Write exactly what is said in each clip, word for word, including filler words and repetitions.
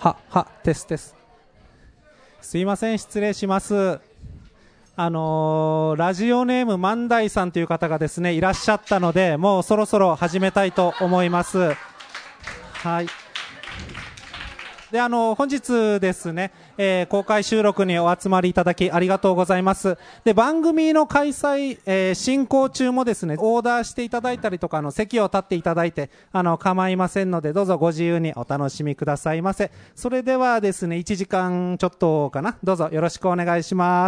ははテステス。すいません、失礼します。あのー、ラジオネーム万代さんという方がですねいらっしゃったので、もうそろそろ始めたいと思います。はい。で、あの本日ですね、えー、公開収録にお集まりいただきありがとうございます。で、番組の開催、えー、進行中もですねオーダーしていただいたりとか、あの席を立っていただいてあの構いませんので、どうぞご自由にお楽しみくださいませ。それではですねいちじかんちょっとかな、どうぞよろしくお願いします。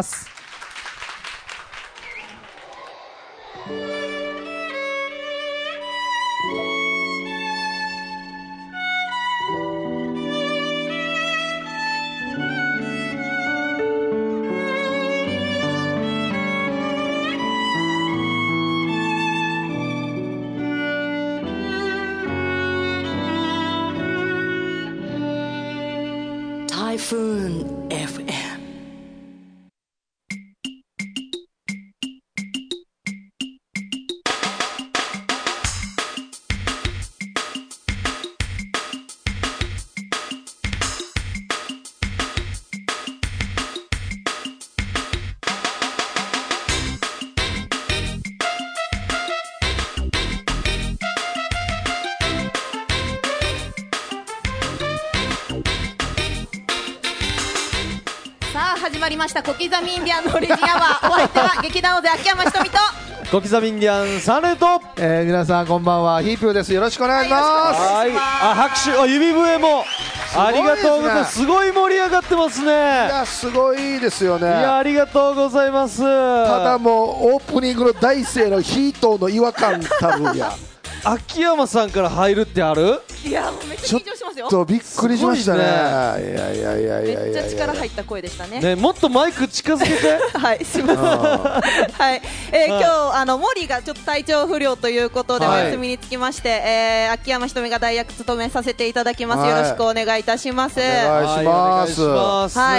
Typhoon エフエム。 始まりました小刻みインディアンのオリジンアワー。お相手は劇団大勢秋山ひとみと小刻みインディアンサネと、 えー、皆さんこんばんは、ヒープーです。よろしくお願いします。 はい、あ、拍手、あ、指笛もありがとうございます。すごい盛り上がってますね。いや、すごいですよね。いや、ありがとうございます。 ただもうオープニングの大声のヒートの違和感たるや秋山さんから入るってある？ いや、もうめっちゃ緊張しますよ。 ちょっとびっくりしましたね。 ね、 いやいやいやいやいや、 めっちゃ力入った声でしたね。 ね、もっとマイク近づけて。 はい、すみません。はい、えー、今日あのモリがちょっと体調不良ということでお休みにつきまして、えー、秋山ひとみが代役務めさせていただきます。はい、よろしくお願いいたします。お願いします。 はい、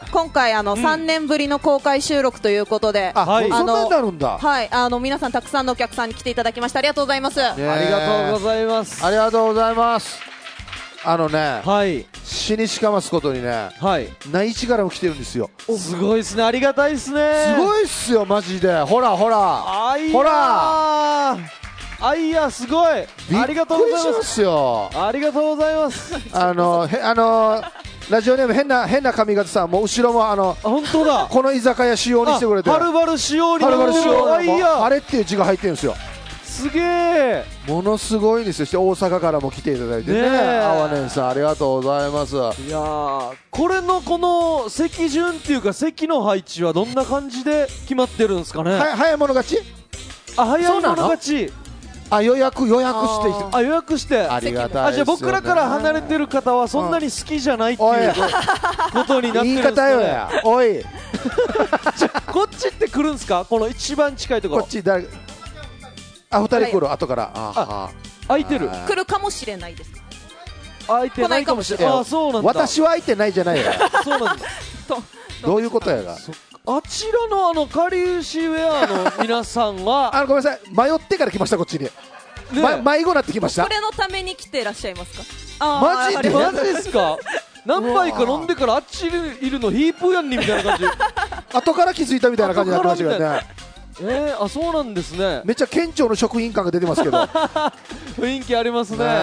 今回あの、うん、さんねんぶりの公開収録ということで、 あ、はい、あのそんなになるんだ。 はい、あの皆さんたくさんのお客さんに来ていただきましてありがとうございます。 ありがとうございます。 ありがとうございます。あのね、 はい、 死にしかますことにね、はい、内地からも来てるんですよ。 すごいですね、ありがたいですね。 すごいっすよ、マジで。ほらほら、 あいやー、 ほら、 あいや、すごい、ありがとうございます。 よ、 ありがとうございます。 あのへあのラジオネーム変な変な髪型さん、もう後ろもあの本当だ、 この居酒屋仕様にしてくれて、 はるばる仕様に、 はるばる仕様、 あいや、 あれっていう字が入ってるんですよ。 すげえ、 ものすごいですよ。して大阪からも来ていただいてね、あわねんさんありがとうございます。いやー、これのこの席順っていうか席の配置はどんな感じで決まってるんですかね。 は早い者勝ち、 あ、早い者勝ち、 あ、予約予約して、 あ、予約して、 ありがたいですよね。 あ、じゃあ僕らから離れてる方はそんなに好きじゃないっていうことになってるんですかね。言い方よや、おいじゃあこっちって来るんですか、この一番近いところ。 こっち誰、あ、二人来る、後から。ああ、空いてる、 来るかもしれないですか。 空いてないかもしれない。あ、そうなんだ。 私は空いてないじゃないや。 そうなんだ。 どういうことやが。 あちらのあのかりゆしウェアの皆さんはあのごめんなさい、迷ってから来ました、こっちに。ね、ま、迷子なってきました。 これのために来てらっしゃいますか。 マジでマジですか。何杯か飲んでからあっちにいるのヒープーやんにみたいな感じ。 後から気づいたみたいな感じになってましたけどね。 えー、あ、そうなんですね。 めっちゃ県庁の職員感が出てますけど。 雰囲気ありますね。ね、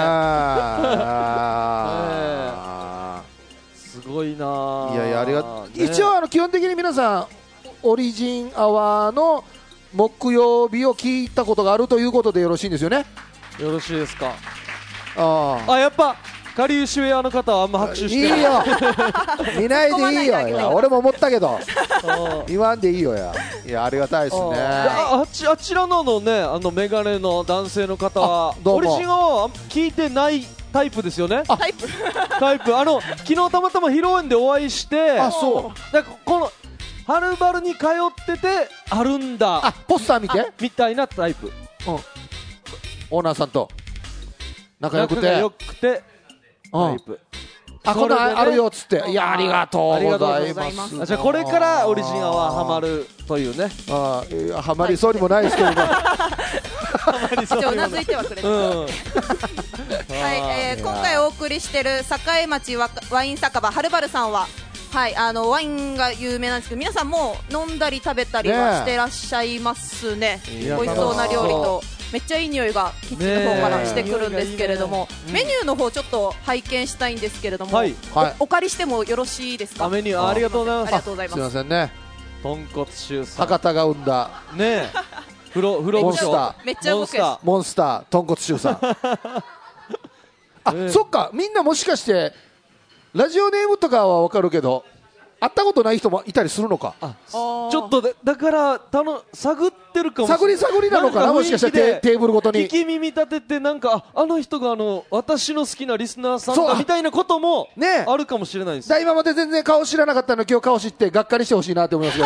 すごいな。 いやいや、ありがとう。一応あの基本的に皆さんオリジンアワーの木曜日を聞いたことがあるということでよろしいんですよね。 よろしいですか。 ああ、やっぱかりゆしウェアの方はあんま拍手してない。 いいよ見ないでいいよ。いや、俺も思ったけど言わんでいいよや。いや、ありがたいですね。 あ, あ, ちあちらののね、あのメガネの男性の方はオリジンは聞いてないタイプですよね。 タイプタイプ、あの昨日たまたま披露宴でお会いして、 あ、そうだからこのはるばるに通っててあるんだ、 あ、ポスター見てみたいなタイプ、うん、 オーナーさんと仲良くて仲が良くてタイプ、 あ、こんなんあるよっつって、いや、ありがとうございます。 じゃあこれからオリジンアワーハマるというね。 あ、いや、ハマりそうにもないですけども一応うなずいてはくれてます、 うんはい、えー、今回お送りしている栄町ワワイン酒場はるばるさんは、はい、あのワインが有名なんですけど、皆さんもう飲んだり食べたりはしてらっしゃいますね。美味しそうな料理とめっちゃいい匂いがキッチンの方からしてくるんですけれども、メニューの方ちょっと拝見したいんですけれども、 はいお、お借りしてもよろしいですか？ メニューありがとうございます。 ありがとうございます。 すみませんね。 豚骨臭さん博多が生んだねえ風呂風呂モンスターめっちゃ僕です。 モンスター豚骨臭さんあ、 ねそっか、みんなもしかしてラジオネームとかは分かるけど会ったことない人もいたりするのか。 あちょっとだだからたの探ってるかもしれない。 探り探りなのかな、もしかしたらテテーブルごとに聞き耳立ててなんかああの人があの私の好きなリスナーさんそうだみたいなこともねえあるかもしれないです。 だ今まで全然顔知らなかったのに今日顔知ってがっかりしてほしいなって思いますけど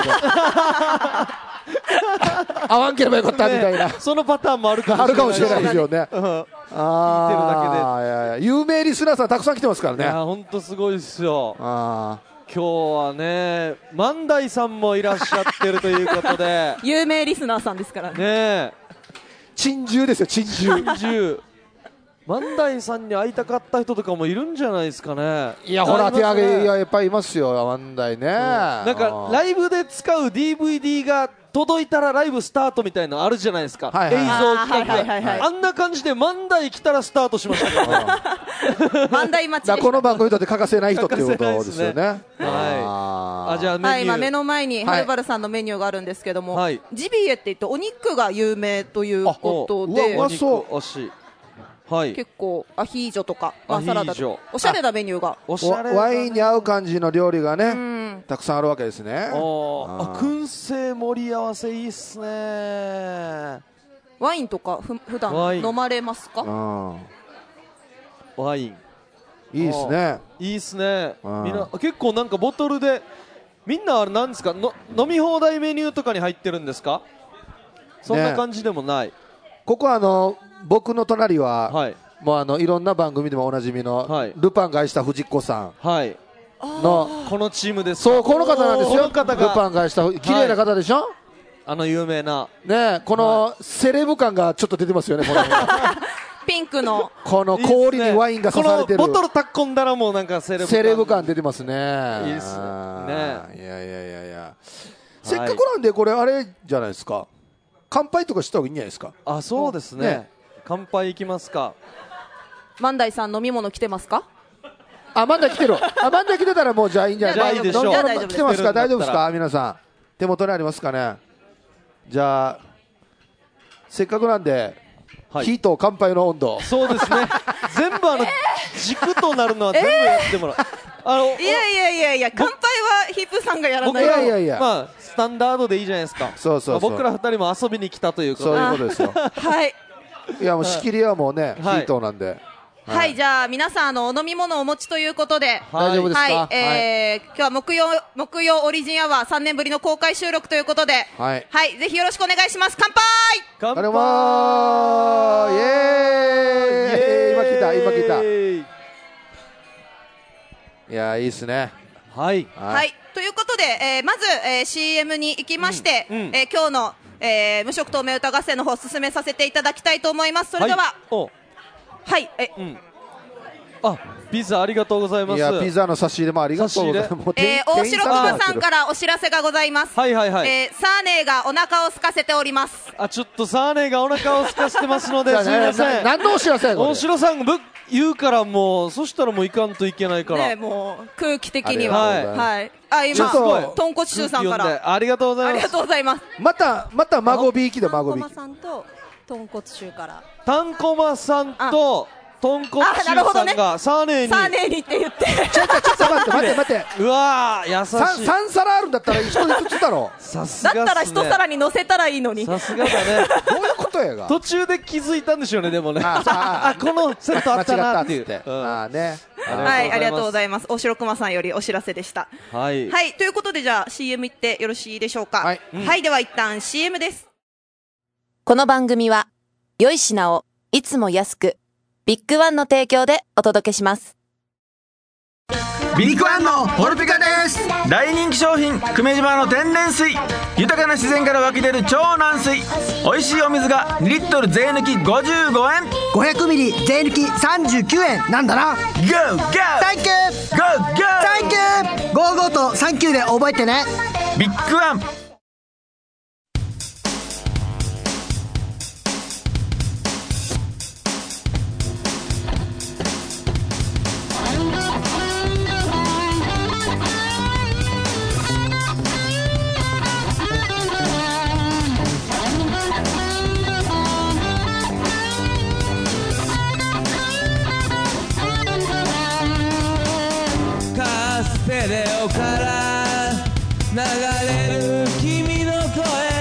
会わんければよかったみたいな、 ねそのパターンもあるかあるかもしれもしれなないいですよね。 うんあーいやいや有名リスナーさんたくさん来てますからいやね。 本当すごいですよ。 あ今日はね万代さんもいらっしゃってるということで有名リスナーさんですからね。 ねえ珍獣ですよ、珍獣じゅう万代さんに会いたかった人とかもいるんじゃないですかね。 いやほら手ありますね挙げいややっぱりいますよ、万代ね。 なんかライブで使う ディーブイディー が届いたらライブスタートみたいなのあるじゃないですか、 はいはい映像企画あーはいはいはいはいであんな感じで万代来たらスタートしましたからね万代町でした。 だからこの番組にとって欠かせない人っていうことですよね。 はいあじゃあメニュー、 はい、今目の前にはいはるばるさんのメニューがあるんですけども、 はいジビエって言ってお肉が有名ということおうで、 わうまそうお肉惜しいはい結構アヒージョとか、まあ、 アヒージョサラダとかおしゃれなメニューが、 おしゃれだねワインに合う感じの料理がうねん、 たくさんあるわけですね。 おーあーあ燻製盛り合わせいいっすね。 ワインとかふ普段ワイン飲まれますか？ うんワインいいですね。 いいっすね。 うんみんな結構なんかボトルでみんなあれなんですかの飲み放題メニューとかに入ってるんですか？そんな感じでもない、 ここはあの僕の隣は、 はいもうあのいろんな番組でもおなじみの、 はいルパンが愛した藤子さはいんの、 このチームですか？ そうこの方なんですよ。 この方ルパがンが愛した綺麗な方でしょ、 あの有名なね、このセレブ感がちょっと出てますよね。このピンクのこの氷にワインが刺されてるこのボトルたっこんだらもうなんかセレブ感セレブ感出てますね。 いいっすねあーいやいやいやいや、せっかくなんでこれあれじゃないですか、乾杯とかした方がいいんじゃないですか。 あそうですねね乾杯いきますか。 万代さん飲み物来てますか？ あ、まだ来てる。あ、まだ来てたらもうじゃあいいんじゃないじゃあいいでしょう飲み物じゃあ大丈夫です来てますか？大丈夫です来てるんだったらか？皆さん手元にありますかね。じゃあせっかくなんで、 はい火と乾杯の温度。 そうですね全部あの、軸となるのは全部やってもらう、あのいやいやいやいや、乾杯はヒップさんがやら僕ないと。 いやいやいやまあスタンダードでいいじゃないですか。 そうそうそうまあ僕ら二人も遊びに来たということそうでいうことですよ。 はい、 いやもう仕切りはもうね、 はい火となんで。 はい、じゃあ皆さんあのお飲み物をお持ちということで、 大丈夫ですか？ はい、えー今日は木曜木曜オリジンアワーさんねんぶりの公開収録ということで、 はい。 はい、ぜひよろしくお願いします。乾杯。 乾あれもイエーイ。今来た今来た。いやいいですね。 はいはい、ということで、えーまず、えー シーエム に行きまして、 うんうんえー今日の、えー無色透明歌合戦の方を進めさせていただきたいと思います。それでは、 いおはい、えうんあピザありがとうございます。 いやピザの差し入れもありがとうございます。もうえー大城が駒さんからお知らせがございます。 はいはいはい、 えーサーネーがお腹を空かせております。 あちょっとサーネがお腹を空かせてますのでじゃあすみません。 な何のお知らせやこれ大城さんぶ言うからもうそしたらもう行かんといけないから、 ね、もう空気的には、 ありがとうございますはい、あ今ちょっと豚骨臭さんか空気読んでらありがとうござありがいます。 とうございます。 またまた孫びいきで孫びいき。 さんと豚骨臭からタンコマさんと豚骨あなるほどね臭さんがサーネーにサーネーにって言ってちょっとちょっと待って待って待って。 うわー優三しい。 三皿あるんだったら一人ずつだろ。 さすがっすね。 だったら一皿に乗せたらいいのに。 さすがだね。 どういうことやが。 途中で気づいたんでしょうねでもね。 あああこのセットあったなっていう。 間違ったっつって。 うんああね。 はい、ありがとうごいざいます。大城熊さんよりお知らせでした。 ます。はい。 はい、ということでじゃあ シーエム 行ってよろしいでしょうか。 はいはい、では一旦 シーエム です。 この番組は良い品をいつも安くビッグワンの提供でお届けします。 ビッグワビッグワンのホルピカです。大人気商品久米島の天然水、豊かな自然から湧き出る超軟水、美味しいお水がにリットル税抜きごじゅうごえん、 ごひゃくミリ税抜きさんじゅうきゅうえんなんだな。 ゴーゴーサンキューゴーゴーサンキューゴーゴーとサンキューで覚えてね。 ビッグワン。 ステレオから流れる君の声、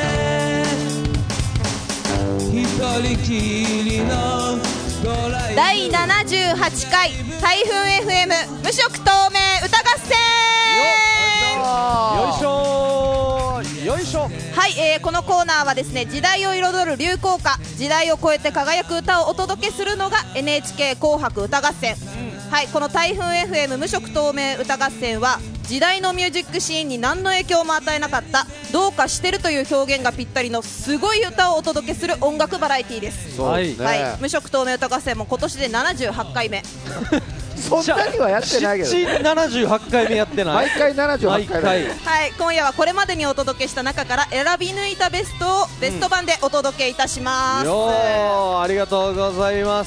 一人きりのドライブ。 だいななじゅうはちかい台風 エフエム 無色透明歌合戦。 よいしょよいしょ。 はい、えー、このコーナーはですね、時代を彩る流行歌、時代を超えて輝く歌をお届けするのが エヌエイチケー 紅白歌合戦、うん、はい、この台風 エフエム 無色透明歌合戦は時代のミュージックシーンに何の影響も与えなかったどうかしてるという表現がぴったりのすごい歌をお届けする音楽バラエティーです。 そうですね、 はい、無色透明歌合戦も今年でななじゅうはちかいめそんなにはやってないけど、ね、 ななじゅうはちかいめやってない。 毎回ななじゅうはちかいだ、 はい、今夜はこれまでにお届けした中から選び抜いたベストをベスト版でお届けいたします、 うん、よー、ありがとうございます。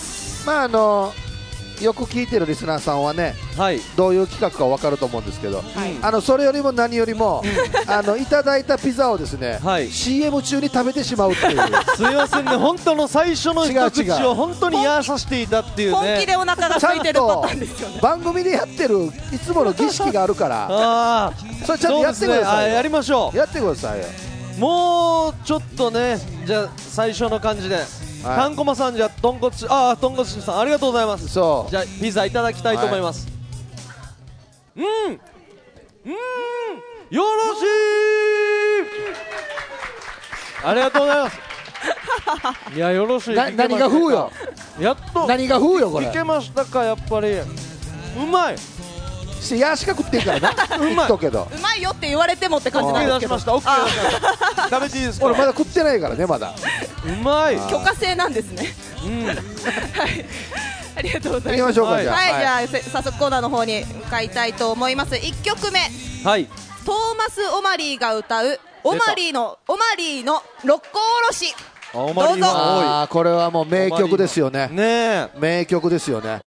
まああのよく聞いてるリスナーさんはね、はい、どういう企画か分かると思うんですけど、はい、あのそれよりも何よりも、うん、あのいただいたピザをですね、はい、シーエム 中に食べてしまうっていうすいませんね、本当の最初の一口を本当にやさせていたっていうね、 本気でお腹が空いてるパターンですよね。 番組でやってるいつもの儀式があるからあそれちゃんとやってくださいよ、 ね、やりましょう、 やってくださいよ。 もうちょっとね、じゃあ最初の感じでかんこまさん、じゃあ豚骨、ああ豚骨さんありがとうございます。そうじゃあピザいただきたいと思います、はい、うんうんよろしいありがとうございますいやよろしい。 な何が風よ、 やっと何が風よこれいけましたか。やっぱりうまいいやしか食っていいからなうまいけどうまいよって言われてもって感じなんですけど、 出しました、オッケー出しました食べていいですか。 俺まだ食ってないからね、まだうまい許可制なんですね、うんはい、ありがとうございます。 行きましょうか、じゃあ、 はい、はい、じゃあ早速コーナーの方に向かいたいと思います。いっきょくめ、 はい、 トーマス・オマリーが歌うオマリーのオマリーの六甲おろし、 どうぞ。 あこれはもう名曲ですよね。 ね名曲ですよね。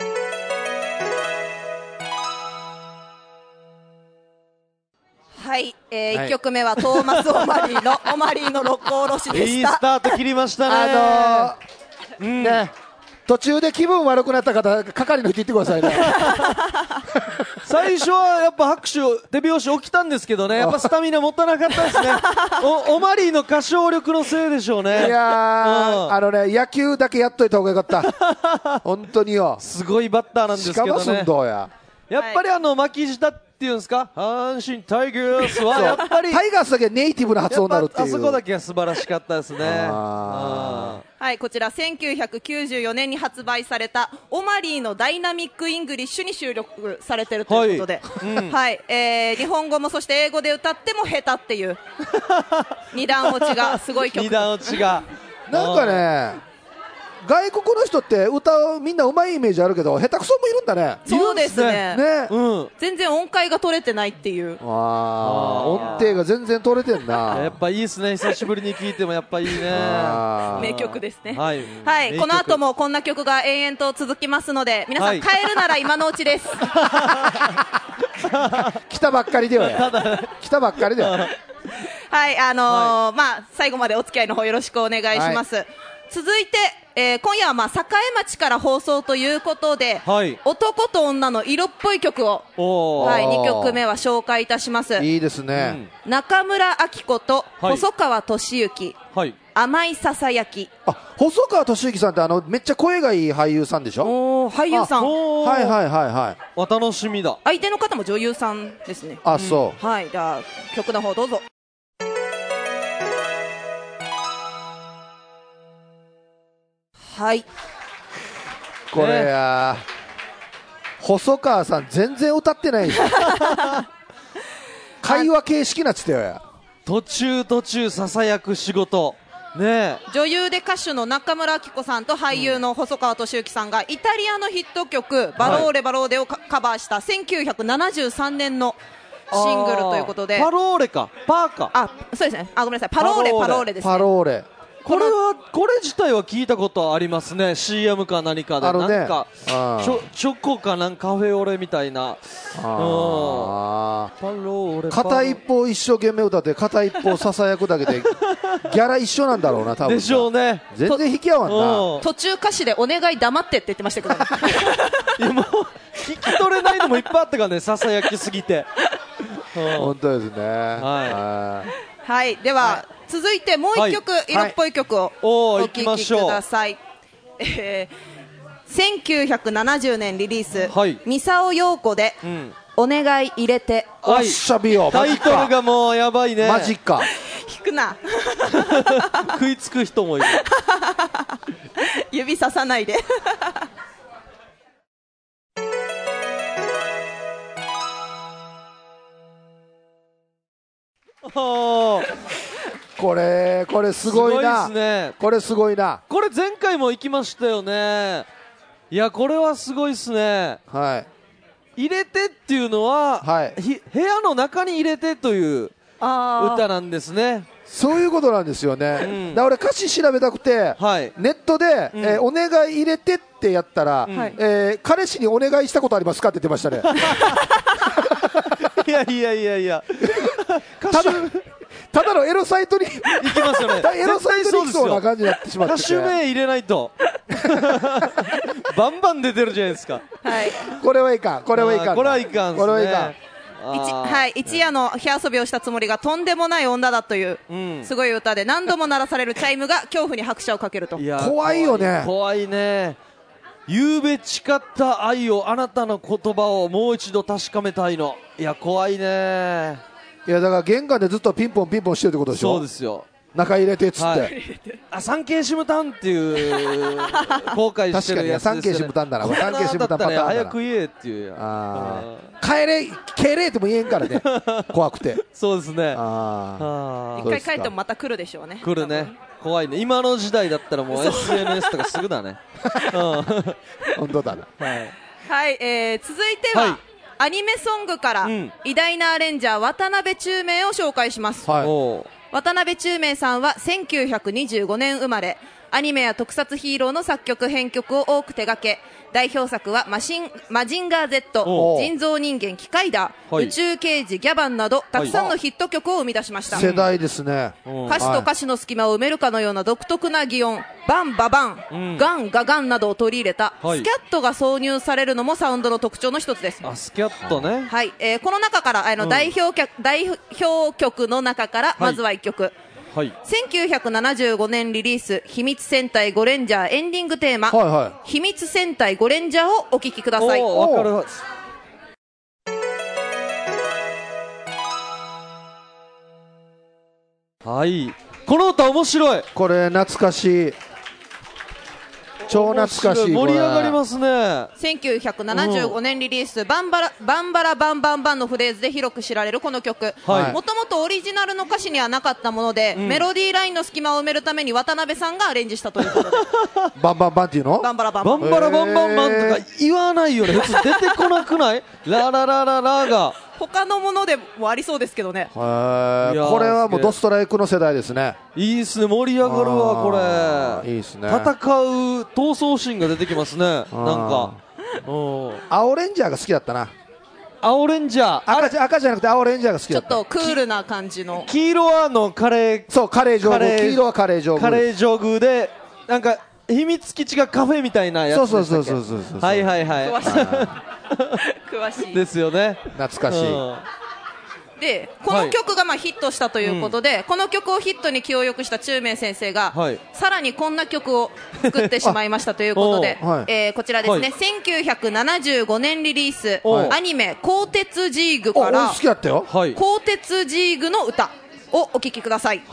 はい、えーはい、いっきょくめはトーマス・オマリーのオマリーの六甲おろしでした。 いいスタート切りましたね。 あのー、うん、ね、途中で気分悪くなった方、係の人言ってくださいね最初はやっぱ拍手手拍子起きたんですけどね、やっぱスタミナ持たなかったですねお, おマリーの歌唱力のせいでしょうね。 いやー、うん、あのね、野球だけやっといた方がよかった本当によ、 すごいバッターなんですけどね。 しかもどうややっぱりあの巻き舌っていうんですか、阪神タイガースはやっぱりタイガースだけネイティブな発音になるっていう、 あそこだけは素晴らしかったですね。 はい、こちらせんきゅうひゃくきゅうじゅうよねんに発売されたオマリーのダイナミックイングリッシュに収録されているということで、はい、うんはい、えー、日本語もそして英語で歌っても下手っていう二段落ちがすごい曲。 二段落ちがなんかね、外国の人って歌うみんなうまいイメージあるけど下手くそもいるんだね。 そうですね、 ね、 うん、 全然音階が取れてないっていう。 あ音程が全然取れてんな。 やっぱいいですね、久しぶりに聴いてもやっぱいいね。 名曲ですね。 はい、 はい、この後もこんな曲が延々と続きますので皆さん、帰るなら今のうちです来たばっかりでよ来たばっかりでよはい、あのーはい、まあ最後までお付き合いの方よろしくお願いします、はい、続いて、えー、今夜はまあ栄町から放送ということで、はい、男と女の色っぽい曲を、はい、にきょくめは紹介いたします。 いいですね、 うん、中村明子と細川俊之、はい、甘いささやき。 あ、細川俊之さんってあのめっちゃ声がいい俳優さんでしょ。 お俳優さん、 はいはいはいはい、 お楽しみだ。 相手の方も女優さんですね。 あ、そう、 うん、はい、じゃあ曲の方どうぞ。はい、 これや、 細川さん全然歌ってない会話形式なっつってよや。 途中途中ささやく仕事ね。 女優で歌手の中村明子さんと俳優の細川俊之さんがイタリアのヒット曲バローレバローレをカバーしたせんきゅうひゃくななじゅうさんねんのシングルということで。 パローレかパーか。 あ、そうですね。あ、ごめんなさい。パローレパローレですね。 パローレ。 これはこれ自体は聞いたことありますね。 シーエム か何かで、 あのね、 なんかチョ、チョコかなんかカフェオレみたいな。 あパローレ片一方一生懸命歌って片一方ささやくだけでギャラ一緒なんだろうな多分。 でしょうね。 全然引き合わんな。 途中歌詞でお願い黙ってって言ってましたけどねいやもう聞き取れないのもいっぱいあったからね、ささやきすぎて。 本当ですね。 はい、はい、では、はい、続いてもう一曲、はい、色っぽい曲をお聴きください。えー、せんきゅうひゃくななじゅうねんリリース、はい、三沢陽子で、うん、お願い入れて。 おっしゃびよ、 タイトルがもうやばいね。 マジか弾くな食いつく人もいる指ささないでこれこれすごいな。 すごいですね。 これすごいな。 これ前回も行きましたよね。いやこれはすごいですね。 はい。 入れてっていうのは、はい、部屋の中に入れてという歌なんですね。 そういうことなんですよね。うん、だから俺歌詞調べたくて、はい、ネットで、うん、えー、お願い入れてってやったら、うん、えー、彼氏にお願いしたことありますかって言ってましたね。 いやいやいやいや。 ただただのエロサイトに行きますよね。 エロサイトに行きそうな感じになってしまってて、 歌手名入れないとバンバン出てるじゃないですか。 はい、 これはいかん、これはいかん、 これはいかん、 これはいかん。 一, はい、一夜の火遊びをしたつもりがとんでもない女だという、うん、すごい歌で何度も鳴らされるチャイムが恐怖に拍車をかけると。 いや怖いよね。 怖いね。夕べ誓った愛を、あなたの言葉をもう一度確かめたいの。いや怖いね。 いやだから玄関でずっとピンポンピンポンしてるってことでしょ。 そうですよ。 中入れてっつって、はい、 あサンケイシムタンっていう後悔してるやつですよね。 確かにサンケイシムタンだな。サンケイシムタンパターンだな。 早く言えっていうや。 あ帰れ帰れっても言えんからね。怖くて。 そうですね。 あ一回帰ってもまた来るでしょうね。 来るね。怖いね。今の時代だったらもう エスエヌエス とかすぐだね。 本当だな。 はい、はい、えー、続いては、はい、アニメソングから、うん、偉大なアレンジャー渡辺宙明を紹介します。はい、渡辺宙明さんはせんきゅうひゃくにじゅうごねん生まれ、アニメや特撮ヒーローの作曲編曲を多く手掛け、代表作はマシンマジンガー Z、 人造人間キカイダー、はい、宇宙刑事ギャバンなどたくさんのヒット曲を生み出しました。 世代ですね。 歌詞と歌詞の隙間を埋めるかのような独特な擬音、バンババン、うん、ガンガガンなどを取り入れた、はい、スキャットが挿入されるのもサウンドの特徴の一つです。 あスキャットね。 はい、えー、この中からあの、うん、代表曲代表曲の中からまずはいっきょく、はい、せんきゅうひゃくななじゅうごねんリリース、秘密戦隊ゴレンジャーエンディングテーマ、はいはい、秘密戦隊ゴレンジャーをお聴きください。 おわかる。はい、この歌面白い。 これ懐かしい、超懐かしい。 盛り上がりますね。 せんきゅうひゃくななじゅうごねんリリース、バンバラバンバラバンバンバンのフレーズで広く知られるこの曲、もともとオリジナルの歌詞にはなかったもので、うん、メロディーラインの隙間を埋めるために渡辺さんがアレンジしたということでバンバンバンっていうの、 バンバラバンバンバンバラバンバンバンとか言わないよね。普通出てこなくない？ラララララが他のものでもありそうですけどね。 これはもうドストライクの世代ですね。 いいっすね、盛り上がるわこれ。 いいっすね。 戦う闘争シーンが出てきますね。なんか青レンジャーが好きだったな。 青レンジャー、 赤じゃ、赤じゃなくて青レンジャーが好きだった。 ちょっとクールな感じの。 黄色はのカレー、 そうカレー上宮、黄色はカレー上宮、 カレー上宮でなんか秘密基地がカフェみたいなやつでしたっけ。 そうそうそうそうそう。 はいはいはい。 詳しい詳しいですよね。 懐かしい。 うんでこの曲がまあヒットしたということで、はい、うん、この曲をヒットに気をよくした宙明先生が、はい、さらにこんな曲を作ってしまいましたということで、はい、えー、こちらですね、はい、せんきゅうひゃくななじゅうごねんリリース、アニメ鋼鉄ジーグから好きだったよ、 鋼鉄ジーグの歌をお聴きください。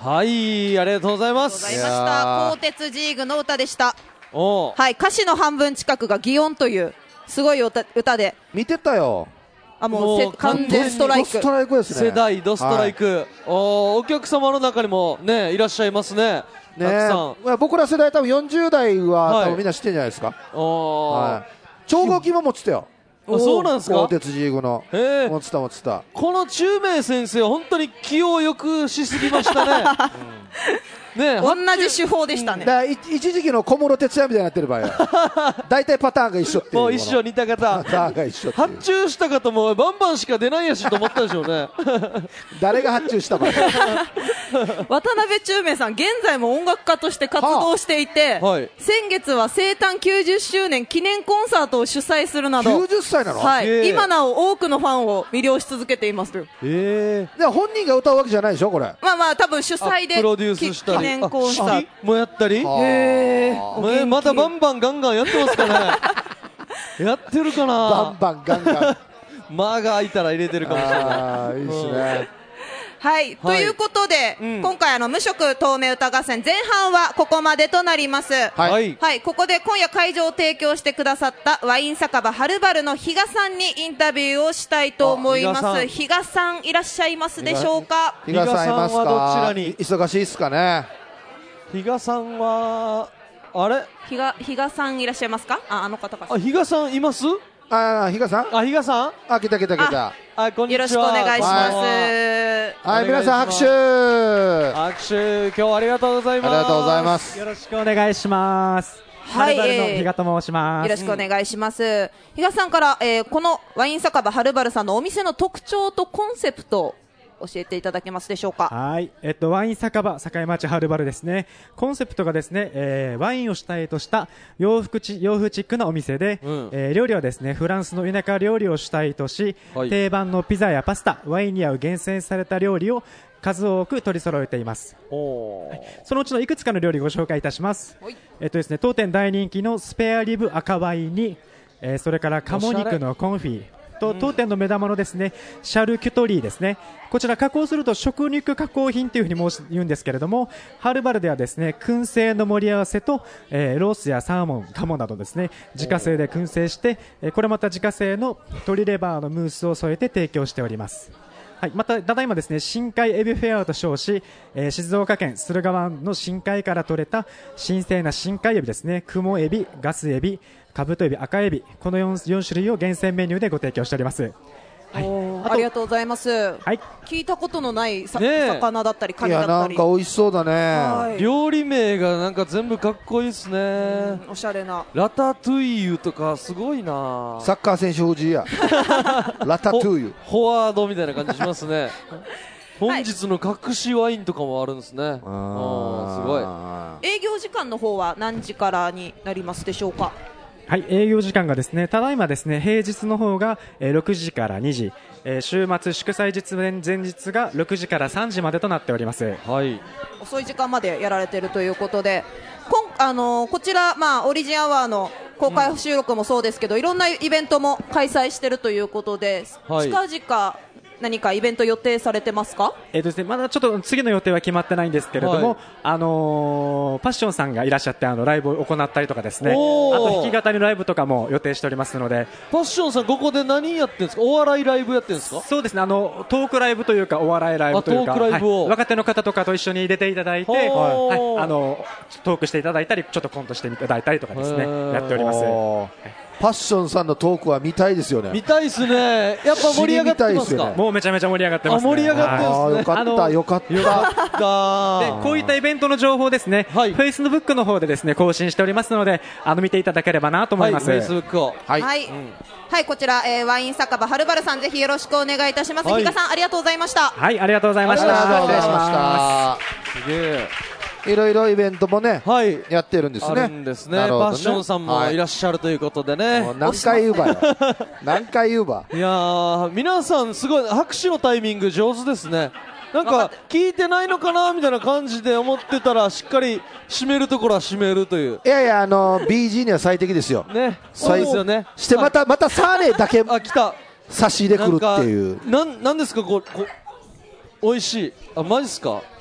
はいありがとうございますありがとうございました鋼鉄ジーグの歌でした。 おはい歌詞の半分近くが擬音というすごい歌歌で見てたよ。 あもうせ完全ストライクドストライクですね。 世代ドストライク、はい、おお客様の中にもねいらっしゃいますね。 ねえ、僕ら世代多分よんじゅう代は、はい、多分みんな知ってるんじゃないですか。お、はい、超合金も持ってたよ。 あそうなんですか。 鋼鉄ジーグの持ってた持ってた。 この中明先生本当に気をよくしすぎましたね、うん、ね同じ手法でしたね。 だ一時期の小室哲哉みたいになってる場合は大体パターンが一緒っていう。 もう一緒似た方パターンが一緒っていう。 発注した方もバンバンしか出ないやしと思ったでしょうね誰が発注したか渡辺中明さん現在も音楽家として活動していて、はあはい、先月は生誕きゅうじゅっしゅうねん記念コンサートを主催するなどきゅうじゅっさいなの、 はい、今なお多くのファンを魅了し続けていますよ。 えー、で本人が歌うわけじゃないでしょこれ。 まあまあ多分主催でプロデュースしたり記念コンサートもやったり、へーまたバンバンガンガンやってますかねやってるかな。 バンバンガンガン間が空いたら入れてるかもしれない。 あいいですね。 はい、はい、ということで、うん、今回あの無色透明歌合戦前半はここまでとなります。はい、はい、ここで今夜会場を提供してくださったワイン酒場はるばるの比嘉さんにインタビューをしたいと思います。比嘉さんいらっしゃいますでしょうか。 比嘉さんいますか。どちらに忙しいですかね。 比嘉さんはあれ比嘉比嘉さんいらっしゃいますか。ああの方か。 あ比嘉さんいます。 あ比嘉さんあ比嘉さんあ来た来た来た。 あこんにちは。 よろしくお願いします。 はい、皆さん拍手拍手。今日はありがとうございます。 ありがとうございます。 よろしくお願いします。はい、はるばるの比嘉と申します。 よろしくお願いします。うん、比嘉さんから、えー、このワイン酒場はるばるさんのお店の特徴とコンセプト教えていただけますでしょうか。 はい、えっと、ワイン酒場栄町はるばるですね。コンセプトがですね、えー、ワインを主体とした洋服ち洋風チックなお店で、うん、えー、料理はですねフランスの田舎料理を主体とし、はい、定番のピザやパスタワインに合う厳選された料理を数多く取り揃えています。お、はい、そのうちのいくつかの料理をご紹介いたします。えっとですね、当店大人気のスペアリブ赤ワインに、えー、それから鴨肉のコンフィと当店の目玉のですねシャルキュトリーですね。こちら加工すると食肉加工品というふうに申し言うんですけれども、はるばるではですね燻製の盛り合わせと、えー、ロースやサーモン鴨などですね自家製で燻製して、えー、これまた自家製の鶏レバーのムースを添えて提供しております。はい、またただいまですね深海エビフェアと称し、えー、静岡県駿河湾の深海から取れた新鮮な深海エビですね、雲エビ、ガスエビ、カブトエビ、赤エビ、この 4, よん種類を厳選メニューでご提供しております。 はい、ありがとうございます。はい、聞いたことのないさ、 ね、 魚だったりカニだったり。 いやなんか美味しそうだね。はい、 料理名がなんか全部かっこいいですね。 おしゃれな。 ラタトゥイユとかすごいな。 サッカー選手風じや。ラタトゥイユ。 フォワードみたいな感じしますね。本日の隠しワインとかもあるんですね。はい、あすごい。 営業時間の方は何時からになりますでしょうか。 はい、営業時間がですねただいまですね平日の方が、えー、ろくじからにじ、えー、週末祝祭日前日がろくじからさんじまでとなっております。 はい、 遅い時間までやられているということで、こん、あのー、こちら、まあ、オリジンアワーの公開収録もそうですけど、うん、いろんなイベントも開催しているということで、はい、近々何かイベント予定されてますか。 えーとですね、まだちょっと次の予定は決まってないんですけれども、はい、あのー、パッションさんがいらっしゃってあのライブを行ったりとかですね、あと弾き語りのライブとかも予定しておりますので。 パッションさんここで何やってるんですか。お笑いライブやってるんですか。 そうですね、あのトークライブというかお笑いライブというか、はい、若手の方とかと一緒に出ていただいて、はいはい、あのトークしていただいたりちょっとコントしていただいたりとかですねやっております。 パッションさんのトークは見たいですよね。 見たいですね。やっぱ盛り上がってますか。 ね、もうめちゃめちゃ盛り上がってますね。 盛り上がってますね。 よかったよかったよかったでこういったイベントの情報ですね、はい、フェイスブックの方でですね更新しておりますので、あの見ていただければなと思います。 フェイスブックをはい、はいうん、はい、こちら、えー、ワイン酒場はるばるさんぜひよろしくお願いいたします。はい、比嘉さんありがとうございました。 はい、ありがとうございました。 失礼しました。すげえ。いろいろイベントもね、はい、やってるんですね。 あるんですね。ねパッションさんもいらっしゃるということでね。 はい、何回言うばよ。何回言うば。 いやー、皆さんすごい拍手のタイミング上手ですね。なんか聞いてないのかなみたいな感じで思ってたらしっかり締めるところは締めるという。 いやいや、あの ビージー には最適ですよ。 ね、そうですよね。 してまたまたサーレだけあ来た差し入れくるっていう。 なんなんですかこうこ美味しい。あマジっすか。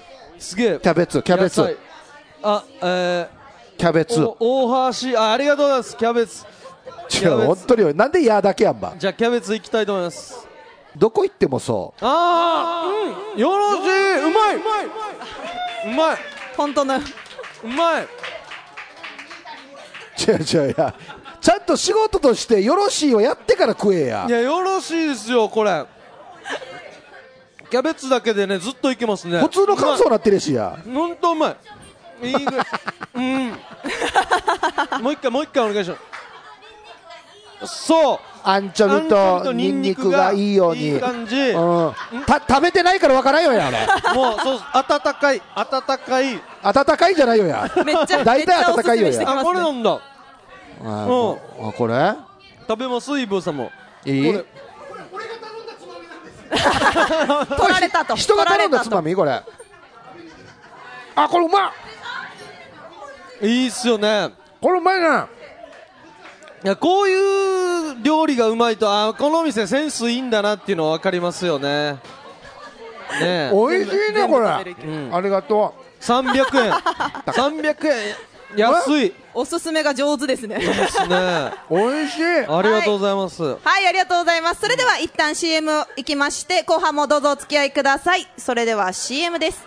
すげえキャベツキャベツあえー、キャベツ大橋 あ, ありがとうございますキャベツ違う本当によなんでやだけやんばじゃあキャベツいきたいと思いますどこ行ってもそうああ、うん、よろしいうまいうまいうまい本当のうまい違う違うやちゃんと仕事としてよろしいをやってから食えやいやよろしいですよこれキャベツだけでねずっといけますね普通の感想なってるしやほんとうまいいいぐらいうんもう一回もう一回お願いしますそうアンチョビとニンニクがいいようにいい感じ、 うん、た食べてないから分からんよやあれもうそう温かい温かい温かいじゃないよやめっちゃ大体温かいよや、 ね、 あこれなんだあ、うん、あこれ食べますイブさんもいい取られたと人が頼んだつまみこれあこれうまいいいっすよねこれうまいないやこういう料理がうまいとあこの店センスいいんだなっていうの分かりますよねねおいしいねこれ、うん、ありがとうさんびゃくえんさんびゃくえん安いおすすめが上手ですねいいですねおいしいありがとうございます、はい、 はい、ありがとうございますそれでは一旦 シーエム 行きまして後半もどうぞお付き合いくださいそれでは シーエム です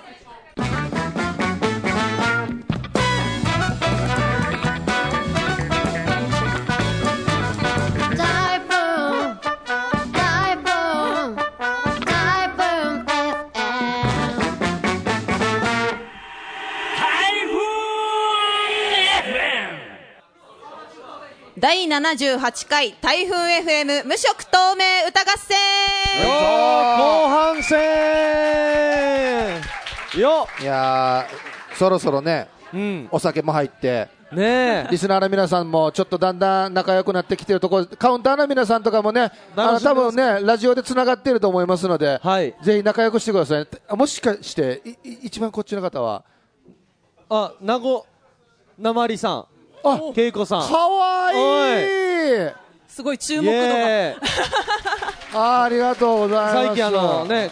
だいななじゅうはちかい台風 エフエム 無色透明歌合戦後半戦よいやそろそろね、うん、お酒も入ってねリスナーの皆さんもちょっとだんだん仲良くなってきてるところカウンターの皆さんとかもねあの多分ねラジオでつながっていると思いますので、はい、ぜひ仲良くしてくださいもしかしてい一番こっちの方はあ名護なまりさんあ、けいこさんかわいいすごい注目度があ, ありがとうございます最近あのね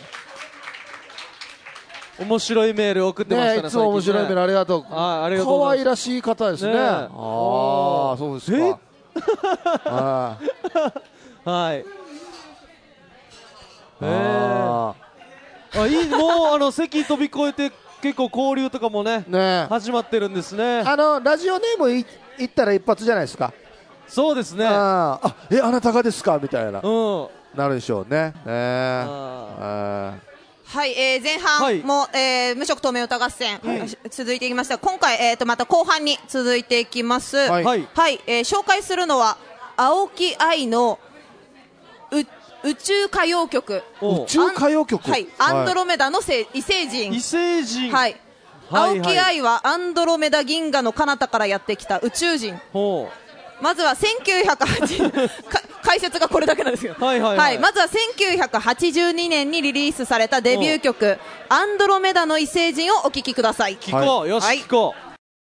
面白いメール送ってましたねいつも面白いメールありがとうあありがとうかわいらしい方ですねああそうですかあはいああいいもうあの席飛び越えて結構交流とかも ね, ね始まってるんですねあのラジオネームい言ったら一発じゃないですかそうですねああえあなたがですかみたいな、うん、なるでしょうね、えー、あはい、えー、前半も、はいえー、無色透明歌合戦、うん、続いていきました今回、えー、とまた後半に続いていきますはい、はいえー、紹介するのは青木愛のう宇宙歌謡曲宇宙歌謡曲はいアンドロメダのせ異星人異星人はい青木愛はアンドロメダ銀河の彼方からやってきた宇宙人まずはせんきゅうひゃくはちじゅう解説がこれだけなんですよはいはい、はいはい、まずはせんきゅうひゃくはちじゅうにねんにリリースされたデビュー曲アンドロメダの異星人をお聴きください聞こう、はい、よし、はい、聞こう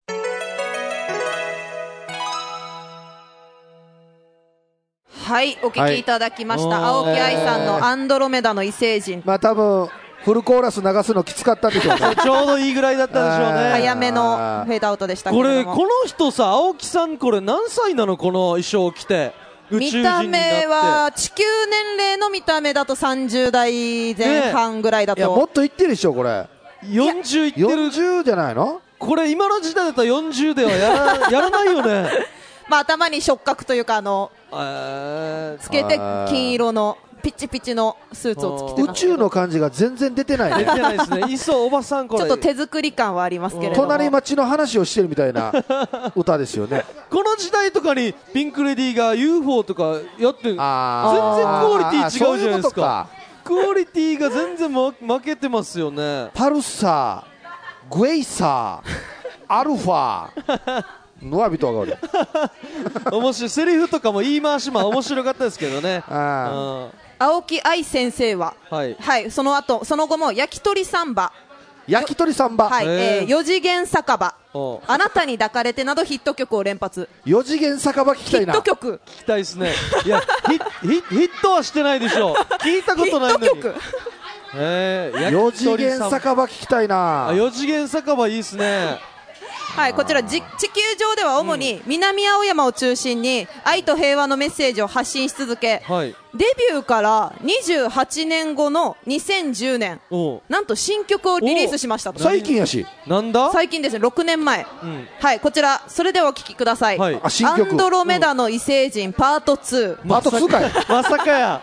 はいお聴きいただきました、はい、青木愛さんのアンドロメダの異星人まあ多分フルコーラス流すのきつかったんでしょうねちょうどいいぐらいだったでしょうね早めのフェードアウトでしたけれどもこれこの人さ青木さんこれ何歳なのこの衣装を着て宇宙人になって見た目は地球年齢の見た目だとさんじゅうだいぜん半ぐらいだと、ね、 いやもっといってるでしょこれよんじゅういってるよんじゅうじゃないのこれ今の時代だったらよんじゅうではや ら, やらないよねまあ頭に触覚というかあのつけて金色のピッチピチのスーツを着てます宇宙の感じが全然出てないね出てないですねいっそおばさんこれちょっと手作り感はありますけれども隣町の話をしてるみたいな歌ですよねこの時代とかにピンクレディーが ユーフォー とかやって全然クオリティ違うじゃないですかクオリティが全然負けてますよねパルサーグエイサーアルファノアビトが面白いセリフとかも言い回しも面白かったですけどねあ青木愛先生は、はいはい、その後その後も焼き鳥サンバ焼き鳥サンバ、 はいえー、四次元酒場あなたに抱かれてなどヒット曲を連発四次元酒場聞きたいなヒット曲聞きたいですねいやヒヒヒットはしてないでしょ聞いたことないのにヒット曲えー、 よ次元酒場聞きたいな。 よ次元酒場いいっすね。 はい、こちらじ地球上では主に南青山を中心に愛と平和のメッセージを発信し続け、 はい、 デビューからにじゅうはちねんごのにせんじゅうねん、なんと新曲をリリースしましたと。 最近やし。 なんだ最近ですね、ろくねんまえ、うん、はい、こちらそれではお聴きください、はい、 あ新曲アンドロメダの異星人パートツー、 パートツーかいまさかや。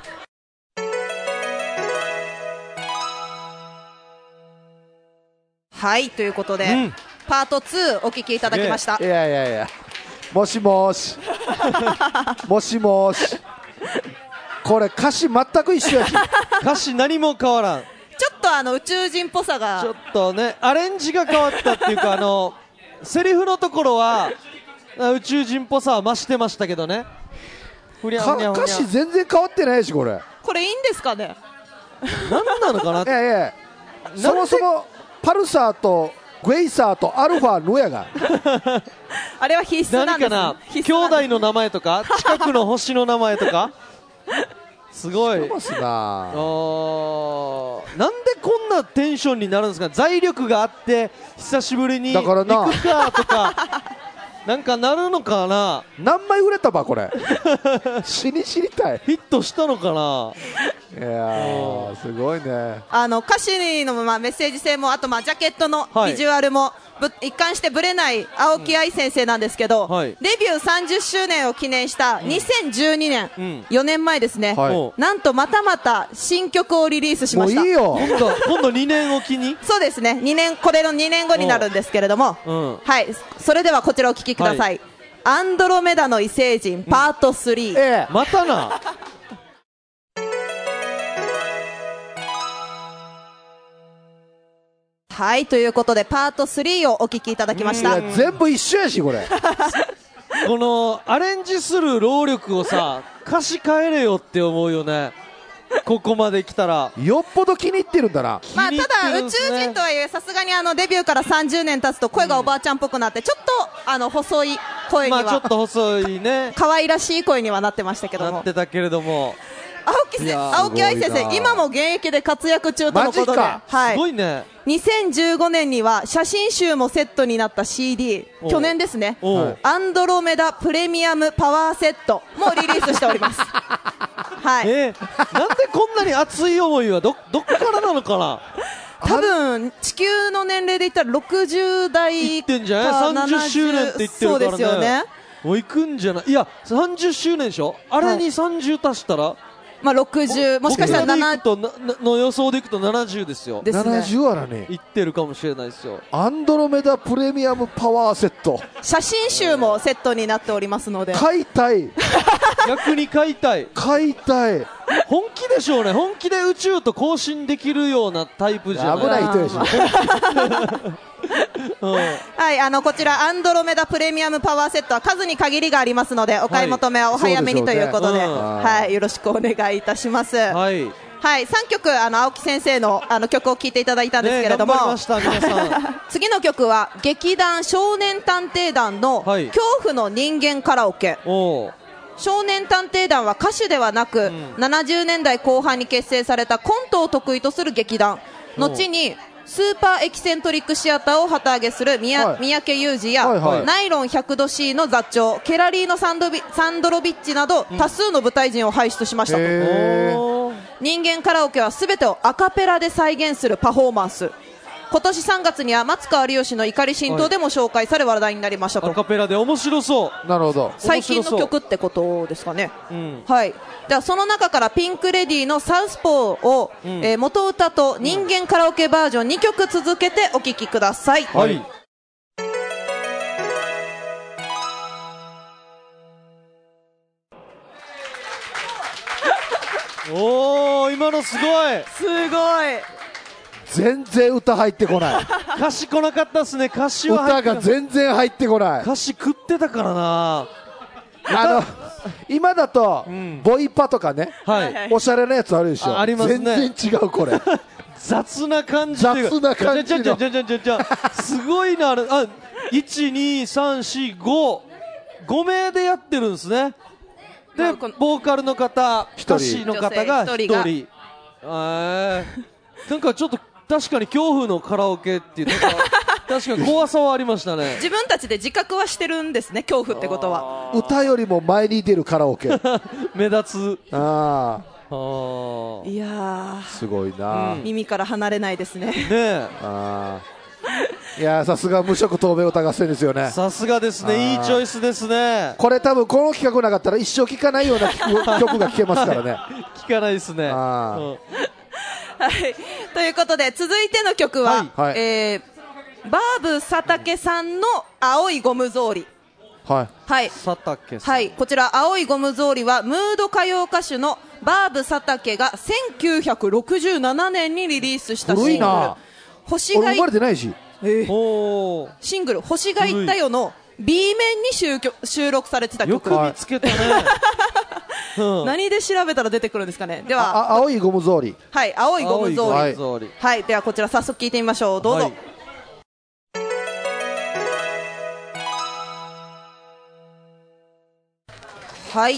はい、ということで、うん、パートツーお聴きいただきました。 いやいやいや、もしもしもしもし、これ歌詞全く一緒やし歌詞何も変わらん。 ちょっとあの宇宙人っぽさがちょっとね、アレンジが変わったっていうかあのセリフのところは宇宙人っぽさは増してましたけどね。ふにゃふにゃふにゃ。 歌詞全然変わってないし、これこれいいんですかね。 何なのかな。 いやいや、そもそもパルサーとグエイサーとアルファのやがあれは必須なんです、ね、 何かな、兄弟の名前とか近くの星の名前とかすごい。 してますな。 あ、なんでこんなテンションになるんですか。財力があって久しぶりに行くかとかなんかなるのかな。 何枚売れたばこれ死に知りたい。 ヒットしたのかな。 いやーすごいね。 あの歌詞の、まあ、メッセージ性も、あとまあジャケットのビジュアルも、はい、一貫してぶれない青木愛先生なんですけど、うん、はい、デビューさんじゅっしゅうねんを記念したにせんじゅうにねん、うん、よねんまえですね、はい、なんとまたまた新曲をリリースしました。 もういいよ今度、今度にねんおきにそうですね、にねん、これのにねんごになるんですけれども、うん、はい、それではこちらお聴きください、はい、アンドロメダの異星人パートスリー、うん、 ええ、 またなはい、ということでパートスリーをお聞きいただきました。 いや全部一緒やしこれこのアレンジする労力をさ歌詞変えれよって思うよね。ここまで来たらよっぽど気に入ってるんだな。 まあ、ただ宇宙人とはいえさすがにあのデビューからさんじゅうねん経つと声がおばあちゃんっぽくなってちょっとあの細い声には、 まあちょっと細いね可愛らしい声にはなってましたけども、 なってたけれども、 青木せ青木愛先生今も現役で活躍中とのことで、はい、 すごいね。 にせんじゅうごねんには写真集もセットになった シーディー、 去年ですね、アンドロメダプレミアムパワーセットもリリースしておりますはい、 えー、なんでこんなに熱い思いは ど, どこからなのかな。 多分地球の年齢で言ったらろくじゅうだいいってんじゃない。さんじゅっしゅうねんって言ってるからね。 そうですよね。 もう行くんじゃない。いやさんじゅっしゅうねんでしょ。あれにさんじゅう足したら、はい、 まあ、ろくじゅう、もしかしたらななじゅうの予想でいくとななじゅうですよ。 ですね、 ななじゅうあらね、 いってるかもしれないですよ。 アンドロメダプレミアムパワーセット、 写真集もセットになっておりますので買いたい逆に買いたい買いたい。 本気でしょうね。本気で宇宙と交信できるようなタイプじゃない。 危ない人やしうん、はい、あのこちらアンドロメダプレミアムパワーセットは数に限りがありますのでお買い求めはお早めにということで、はい、ね、うん、はい、よろしくお願いいたします。はい、はい、さんきょくあの青木先生 の, あの曲を聴いていただいたんですけれども、ね、頑張りました皆さん次の曲は劇団少年探偵団の恐怖の人間カラオケ、はい、少年探偵団は歌手ではなく、うん、ななじゅうねんだいこう半に結成されたコントを得意とする劇団、後にスーパーエキセントリックシアターを旗揚げする宮、はい、三宅裕司や、はいはい、ナイロン ひゃくどシー の座長ケラリーノサンドビサンドロビッチなど、うん、多数の舞台人を輩出しましたと。人間カラオケは全てをアカペラで再現するパフォーマンス。今年さんがつには松川有吉の怒り浸透でも紹介され話題になりましたと。 アカペラで面白そう。 なるほど。 最近の曲ってことですかね、うん、はい。ではその中からピンクレディーのサウスポーを、うん、えー、元歌と人間カラオケバージョンにきょく続けてお聴きください。はい、 おー、今のすごいすごい。 全然歌入ってこない歌詞来なかったっすね。歌詞は入って歌が全然入ってこない。 歌詞食ってたからな。 あの今だと、うん、ボイパとかね、はい、おしゃれなやつあるでしょ。 ありますね。 全然違うこれ雑な感じ。 雑な感じのじゃじゃじゃじゃじゃすごいな。あれ、あ、いち、に、さん、よん、ご ご名でやってるんですね。でボーカルの方、歌詞の方がひとり。えーなんかちょっと確かに恐怖のカラオケっていうなんか確かに怖さはありましたね。 自分たちで自覚はしてるんですね、恐怖ってことは。 歌よりも前に出るカラオケ目立つ。 ああいやーすごいな、 うん、耳から離れないですね。ねえあいやさすが無色透明歌合戦ですよね。 さすがですね、いいチョイスですね。 これ多分この企画なかったら一生聴かないような曲が聴けますからね。 聴かないですね。あ、うんはい、ということで続いての曲は、はいえー、バーブ佐竹さんの青いゴム草履。 はい、 はい、 佐竹さん、 はい、こちら青いゴム草履はムード歌謡歌手のバーブ佐竹がせんきゅうひゃくろくじゅうななねんにリリースしたシングル星が生まれてないし、 えー、シングル星が言ったよの B 面に 収, 収録されてた曲。 よく見つけたね、 うん、何で調べたら出てくるんですかね。ではあ青いゴム草履、 はい青いゴム草履、はいはいはい、ではこちら早速聞いてみましょう。どうぞ、はいはい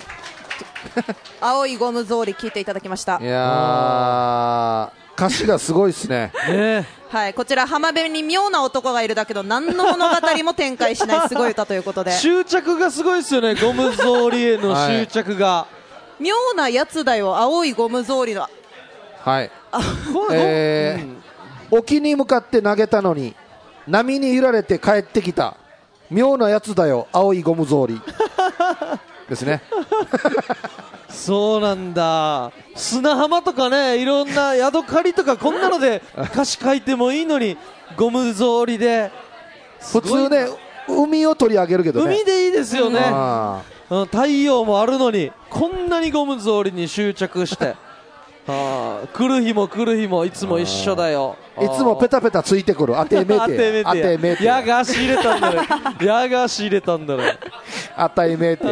青いゴム草履聞いていただきました。 いや歌詞がすごいですね。 ねはい、こちら浜辺に妙な男がいるだけど何の物語も展開しないすごい歌ということで執着がすごいですよね、ゴム草履への執着が、はい、 妙なやつだよ青いゴム草履のはい、えーうん、沖に向かって投げたのに波に揺られて帰ってきた妙なやつだよ青いゴム草履ですねそうなんだ。砂浜とかね、いろんなヤドカリとかこんなので歌詞書いてもいいのにゴム草履で普通ね海を取り上げるけどね、 海でいいですよね、うん、太陽もあるのにこんなにゴム草履に執着してあ来る日も来る日もいつも一緒だよ、 いつもペタペタついてくる当てめて当てめてやが仕入れたんだねやが仕入れたんだね当たりめて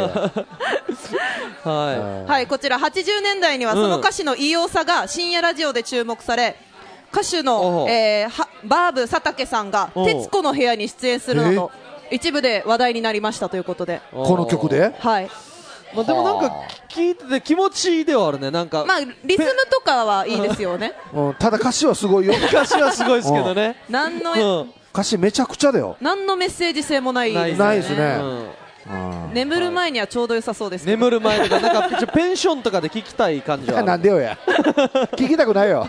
はい、はい、こちらはちじゅうねんだいにはその歌詞の異様さが深夜ラジオで注目され、歌手の、えー、はバーブ佐竹さんが徹子の部屋に出演するなど一部で話題になりましたということで、 この曲で、 はい、 まあ、でもなんか聞いてて気持ちいいではあるね。なんかまあリズムとかはいいですよね、 うん、ただ歌詞はすごいよ歌詞はすごいですけどね何の、 うん、歌詞めちゃくちゃだよ。 何のメッセージ性もないですね。 ないですね、 うん眠る前にはちょうど良さそうですけど、 眠る前とかなんかペンションとかで聞きたい感じはなんでよや聞きたくないよ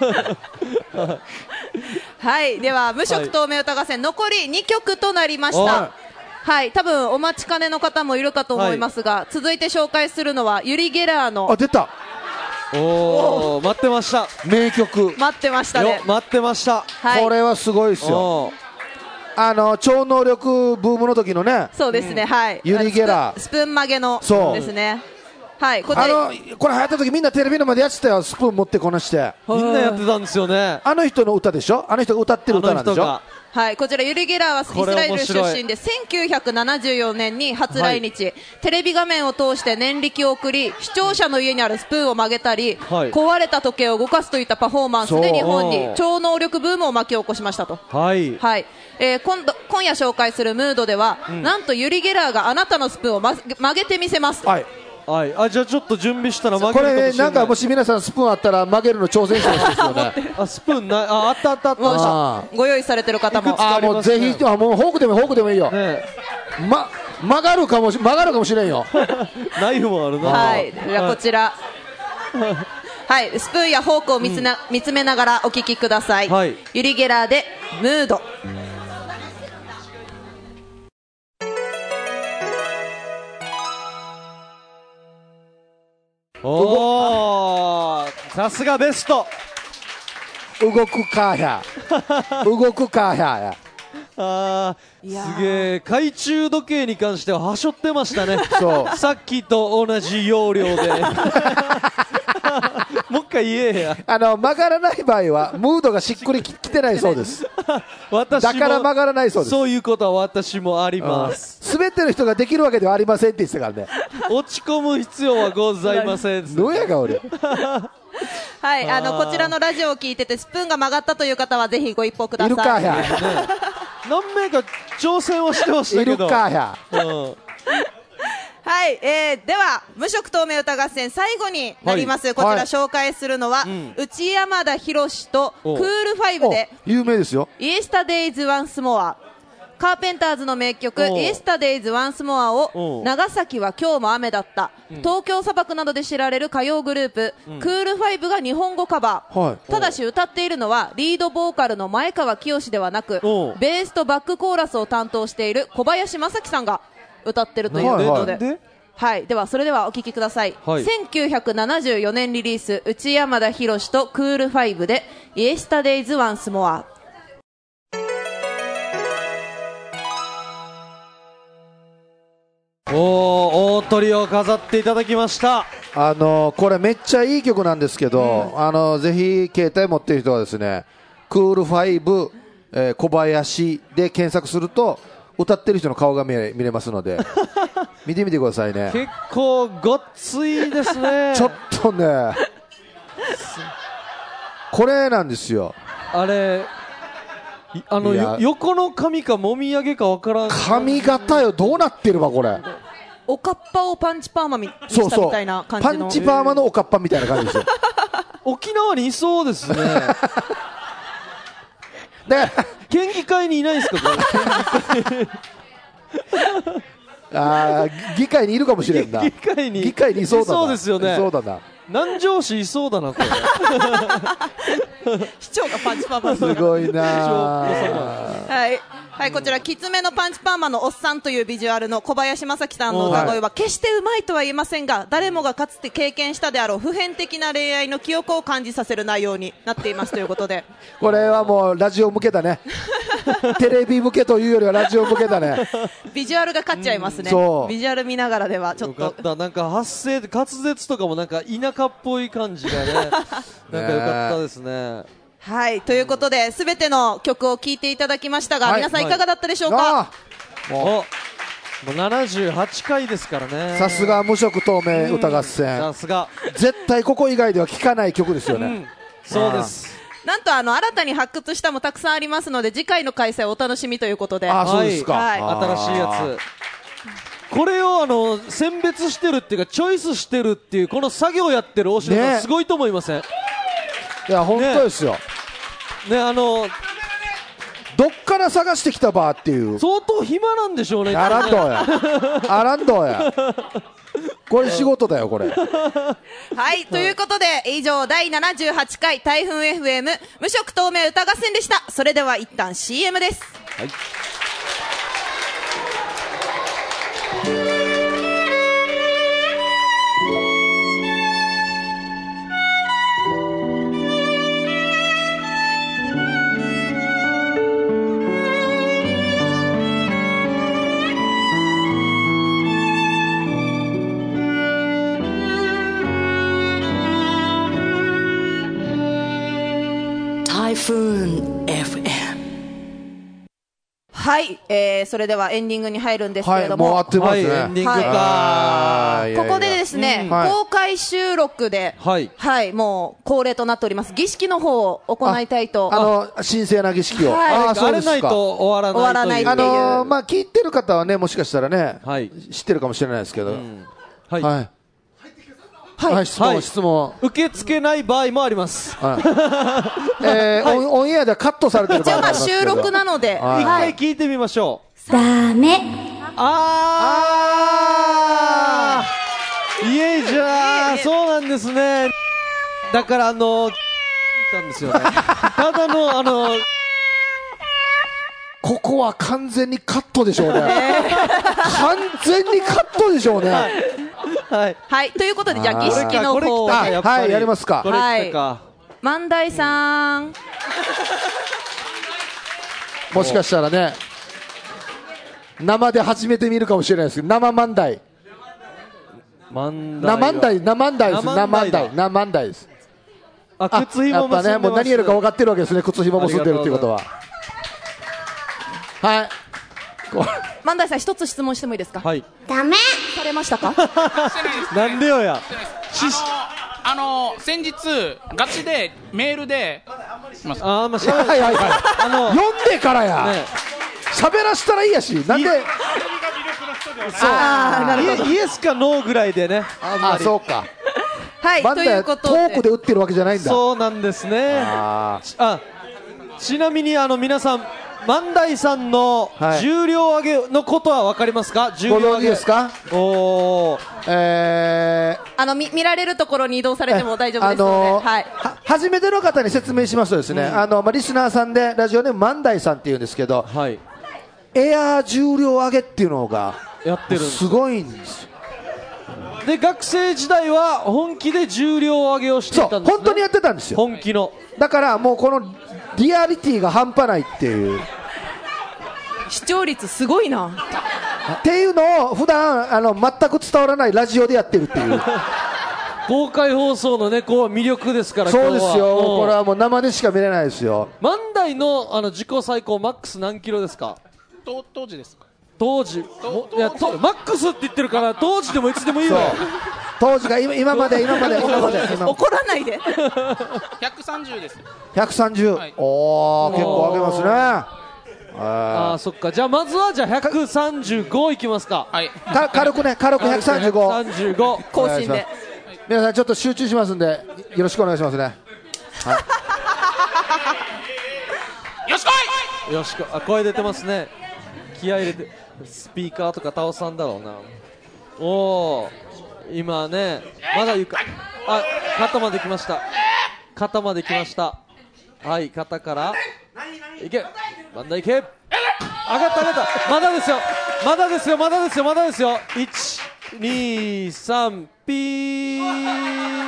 はいでは無色透明歌合戦、はい、残りにきょくとなりました。はい多分お待ちかねの方もいるかと思いますが、はい、続いて紹介するのはユリ・ゲラーのあ出たおお待ってました、 名曲待ってましたね待ってました、 はい、 これはすごいですよ。あの超能力ブームの時のね、 そうですね、うん、はいユリ・ゲラースプーン曲げのですね。はいこあのこれ流行った時みんなテレビの前でやってたよ、スプーン持ってこなしてみんなやってたんですよね。 あの人の歌でしょ、あの人が歌ってる歌なんでしょ。 はいこちらユリ・ゲラーはイスラエル出身でせんきゅうひゃくななじゅうよねんに初来日、はい、テレビ画面を通して念力を送り視聴者の家にあるスプーンを曲げたり、はい、壊れた時計を動かすといったパフォーマンスで日本に超能力ブームを巻き起こしましたと。 はい、 はいえー、今度今夜紹介するムードでは、うん、なんとユリ・ゲラーがあなたのスプーンを、ま、曲げてみせます。 はいはい、あじゃあちょっと準備したら曲げるかもしれない。 これ、ね、なんかもし皆さんスプーンあったら曲げるの挑戦してほしいですよねあスプーンない、ああったあったあったあご用意されてる方もあもうぜひあもうフォークでもフォークでもいいよ、ねま、曲がるかもし曲がるかもしれんよナイフもあるな。 はいじゃあこちらはいスプーンやフォークを見つな、うん、見つめながらお聞きください、はい、ユリ・ゲラーでムード。 おーさすがベスト。 動くカーや動くカーやあーすげえ懐中時計に関してははしょってましたねそうさっきと同じ要領でもう一回言えやあの曲がらない場合はムードがしっくりきてないそうです私だから曲がらないそうです。 そういうことは私もあります。 すべての人ができるわけではありませんって言ってたからね落ち込む必要はございませんどうやが俺はいあのこちらのラジオを聞いててスプーンが曲がったという方はぜひご一報ください。いるかや、ね、 何名か挑戦はしてましたけどいるかや、 うんははい、えー、では無色透明歌合戦最後になります、はい、こちら紹介するのは、はい、内山田博とクールファイブで有名ですよ。 イエスタデイズワンスモア。カーペンターズの名曲イエスタデイズワンスモアを長崎は今日も雨だった、うん、東京砂漠などで知られる歌謡グループ、うん、クールファイブが日本語カバー、はい、ただし歌っているのはリードボーカルの前川清ではなくベースとバックコーラスを担当している小林正樹さんが歌ってるということで、はいはいはい、ではそれではお聴きください、はい、せんきゅうひゃくななじゅうよねんリリース内山田博とクールファイブでイエスタデイズワンスモア。 おー、大鳥を飾っていただきました。 あのー、これめっちゃいい曲なんですけど、うん、あのー、ぜひ携帯持ってる人はですねクールファイブ、えー、小林で検索すると歌ってる人の顔が見れ、見れますので見てみてくださいね。 結構ごっついですねちょっとねこれなんですよ。 あれあのよ横の髪かもみあげかわからん髪型よ。どうなってるわこれ。 おかっぱをパンチパーマにしたみたいな感じの。 そうそうパンチパーマのおかっぱみたいな感じですよ沖縄にいそうですねで県議会にいないですかこれあ議会にいるかもしれんな。 議会に議会にいそうだな。 そうですよね。 そうだな。 南城市いそうだなこれ市長がパンチパーマすごいなはい、はい、こちらきつめのパンチパーマのおっさんというビジュアルの小林正樹さんの歌声は決してうまいとは言えませんが誰もがかつて経験したであろう普遍的な恋愛の記憶を感じさせる内容になっていますということでこれはもうラジオ向けだねテレビ向けというよりはラジオ向けだねビジュアルが勝っちゃいますね、うん、ビジュアル見ながらではちょっとよかった。なんか発声滑舌とかもなんか田舎っぽい感じがねなんかよかったですね。 はい、ということで全ての曲を聴いていただきましたが、はい、皆さんいかがだったでしょうか。 はい、 もうもうななじゅうはちかいですからね。 さすが無色透明歌合戦、 さすが絶対ここ以外では聴かない曲ですよね、うん、 そうです。 なんとあの新たに発掘したもたくさんありますので次回の開催をお楽しみということで。 あ、そうですか、 はい、 新しいやつこれをあの選別してるっていうかチョイスしてるっていうこの作業やってる大城さん、ね、すごいと思いません？ いや本当ですよね, ねあのどっから探してきたばっていう相当暇なんでしょうね。 アランドやアランドやこれ仕事だよこれはいということで以上だいななじゅうはちかい台風 エフエム 無色透明歌合戦でした。それでは一旦 シーエム です。はいはい、えー、それではエンディングに入るんですけれども、 はい、もう終わってますね、 はい、エンディングか、 はい、ここでですね、うん、公開収録で、はい、はい、もう恒例となっております儀式の方を行いたいと。 あ、あの神聖な儀式を、 はい、 あ、そうですか。 あれないと終わらないという、終わらないっていう、 あのー、まあ聞いてる方はねもしかしたらね、はい、知ってるかもしれないですけど、うん、はい、はいはいはい、質問、はい、質問受け付けない場合もあります、 はいえーはい、オン、オンエアではカットされてる場合もありますけど、 収録なので、 はい、一回聞いてみましょう。 ダメ。 あーいえじゃあそうなんですね。だからあの聞いたんですよねただのあのここは完全にカットでしょうね、えー、完全にカットでしょうねはい、はい、ということでじゃあ儀式の方を、 はい、はい、やりますか。 はい、万代さんもしかしたらね生で初めて見るかもしれないですけど、生万代生万代生万代です。生万代生万代です。 あ、靴紐結んでます。 やっぱね、もう何やるか分かってるわけですね、靴紐結んでるっていうことは。はい、 万代さん一つ質問してもいいですか。 はい、ダメされましたかなんでよや。 あのー、先日ガチでメールであ、まあ、しゃべはいはいはいあの読んでからや、ね、喋らしたらいいやし、なんでそうイエイエスかノーぐらいでね。あんまあ、 りそうか。 はい、 バンダイはということトでークで打ってるわけじゃないんだ。 そうなんですね。 ああ、ちなみにあの皆さん、万代さんのはい重量上げのことは分かりますか？重量ご存上げ知ですか？ おー、 えーあの見見られるところに移動されても大丈夫ですので、 あのーはい、 は初めての方に説明しますとですね、あのまあ、リスナーさんでラジオネーム万代さんっていうんですけど、 はい、 エアー重量上げっていうのがやってるんです。 すごいんですよ。 で学生時代は本気で重量上げをしていそうたんですね。 本当にやってたんですよ。 本気の。 だからもうこのリアリティが半端ないっていう視聴率すごいな。 っていうのを普段あの全く伝わらないラジオでやってるっていう公開放送のね、こう魅力ですから。 そうですよ。 今日はこれはもう生でしか見れないですよ。 万代のあの自己最高マックス何キロですか？ と当時ですか？ 当時もいやとマックスって言ってるから当時でもいつでもいいわよ。 当時が今今まで今まで今まで今怒らないで。 ひゃくさんじゅうです。 ひゃくさんじゅう、 はいおー結構上げますね。 ああ、そっか。じゃあまずはじゃあひゃくさんじゅうごいきますか。 はい。 か軽くね軽くひゃくさんじゅうごひゃくさんじゅうご更新で。 皆さんちょっと集中しますんでよろしくお願いしますね。 よしこい。 よしこ、あ、声出てますね。気合い入れてスピーカーとか倒さんだろうな。おお、今ね、まだ床、あ、肩まで来ました。肩まで来ました。はい、肩からいけ、万代いけ、上がった上がった、まだですよ、まだですよ、まだですよ、まだですよ。いち、に、さん、ピー。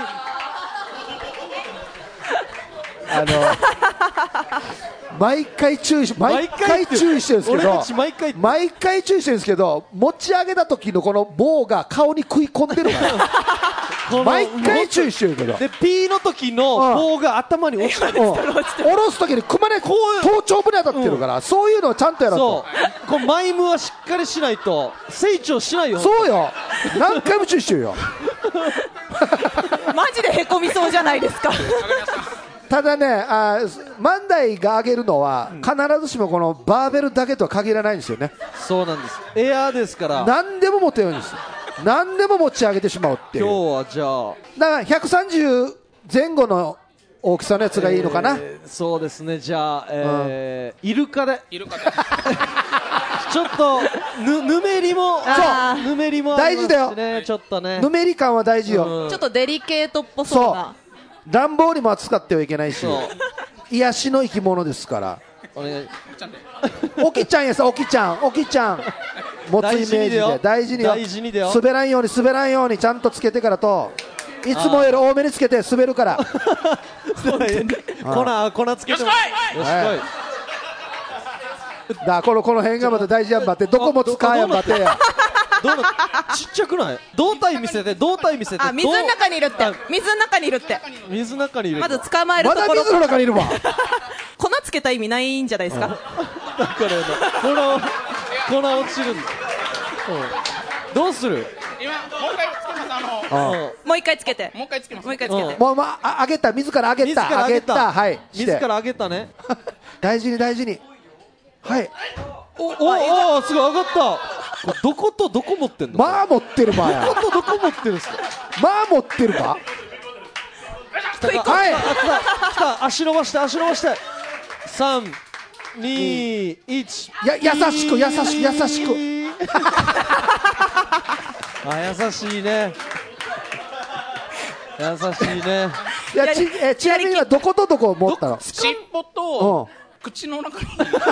あの毎回注意し毎回注意してるんですけど、 俺たち毎回毎回注意してるんですけど、持ち上げた時のこの棒が顔に食い込んでるから毎回注意してるけど、 で P の時の棒が頭に落ちてる、 うん、下ろす時に熊ねこう頭頂部に当たってるから、うん、そういうのをちゃんとやろうと。 そうこうマイムはしっかりしないと成長しないよ。 そうよ、何回も注意してるよマジでへこみそうじゃないですかただね、あ万代が上げるのは必ずしもこのバーベルだけとは限らないんですよね。 そうなんです、エアーですから何でも持ってるんです。何でも持ち上げてしまうっていう。 今日はじゃあだからひゃくさんじゅう前後の大きさのやつがいいのかな、 えー、そうですね。じゃあ、えーうん、イルカでイルカでちょっとぬぬめりもそうぬめりもありますし、ね、 大事だよ。 ちょっとねぬめり感は大事よ、 うん、ちょっとデリケートっぽそうな。 暖房にも扱ってはいけないし、癒しの生き物ですから。 お願い。 おきちゃんやさ、おきちゃん、おきちゃん持つイメージで大事によ、 大事にだよ。 滑らんように滑らんようにちゃんとつけてからと、いつもより多めにつけて滑るから。 粉粉つけてもよしこい。よしこい。 だこのこの辺がまた大事やんばって、どこも使えやんばってや。 どうなちっちゃくない？胴体見せて、胴体見せて。 あ、水の中にいるって。水の中にいるって。 水の中にいる。 まず捕まえるところ。 まだ水の中にいるわ。 粉つけた意味ないんじゃないですか。 だから粉粉落ちるんだ。どうする？ 今もう一回つけます。あのもう一回つけて。 もう一回つけます。 もう一回つけて。 もうまあ上げた、自ら上げた、上げた、はい。 自ら上げたね。 大事に大事に。はい。 おおお、すごい上がった。どことどこ持ってんの？ まあ持ってるばや。 どことどこ持ってるんですか？ まあ持ってるば。 はい。来た来た、足伸ばして足伸ばして。三二一。 や優しく優しく優しく。 あ、優しいね。優しいね。 いやちえちなみにはどことどこを持ったの？ 尻尾と口の中に。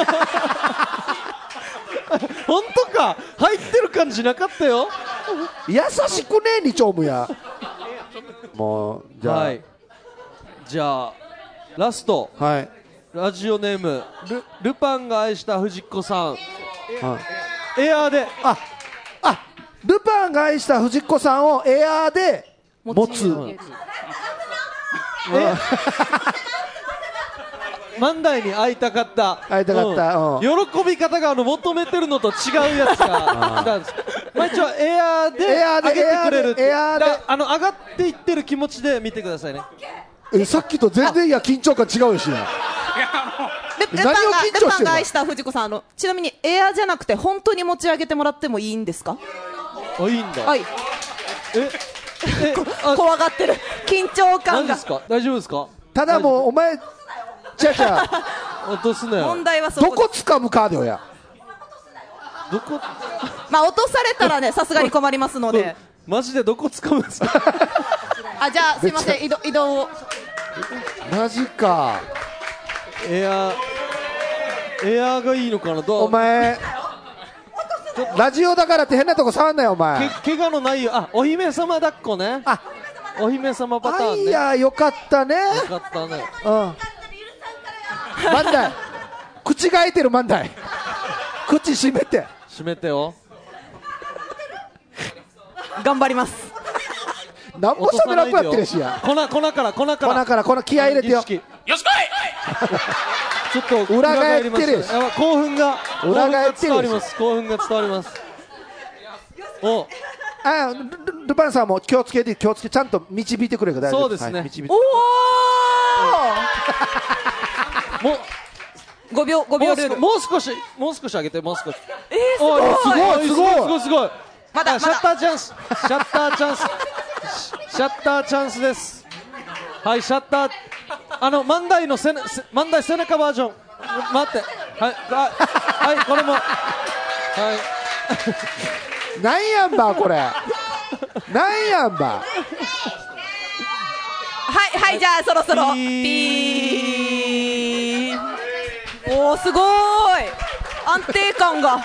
本当か、入ってる感じなかったよ。 優しくね、二丁目や。もうじゃあ、はい、 じゃあラスト、 はい、 ラジオネーム ル, ルパンが愛した藤子さん、はい、エアーで、 ああルパンが愛した藤子さんをエアーで持つ。 万代に会いたかった会いたかった、うん、 喜び方があの求めてるのと違うやつが来たんです。まあ一応エアーで上げてくれるって、 エアーであの上がっていってる気持ちで見てくださいね。 えさっきと全然いや緊張感違うしね。 ルルパンがルパンが愛した藤子さん、あのちなみにエアじゃなくて本当に持ち上げてもらってもいいんですか？ あ、いいんだ。 はい。 ええ怖がってる、緊張感が。 何ですか？大丈夫ですか？ ただもうお前じゃじゃ落とすなよ。 問題はそこどこ掴むかでよや。 どこ？ まあ落とされたらね、さすがに困りますので。 マジでどこ掴むんですか？ あ、じゃあすいません、移動移動を。 マジか。 エアエアがいいのかな。どう？ お前ラジオだからって変なとこ触んなよお前。 け怪我のないよ。あ、お姫様抱っこね。 あ、 お姫様パターンね。 いやよかったね。 よかったね。 うん。万代口が開いてる万代。口閉めて。 閉めてよ。 頑張ります。 なんも喋らんくなってるしや。 粉粉から粉から粉から粉気合い入れてよ。 よしこいちょっと裏返ってるよ。 興奮が裏返ってる興奮が伝わります。興奮が伝わります。お、 あ、ルルパンさんも気をつけて気をつけてちゃんと導いてくれるから大丈夫。 そうですね。 はい、導いて。 おお。もうごびょうごびょうルール。 もう少しもう少し上げてもう少し。 えー、すごいすごいすごいすごいすごい。 まだシャッターチャンス。シャッターチャンス。シャッターチャンスです。はい、シャッター。あの万代のせな万代背中バージョン。待って。はい、あ、はいこれも。はい。 なんやんばこれ。なんやんば。 はいはい、じゃあそろそろピー。おお、すごーい、安定感が。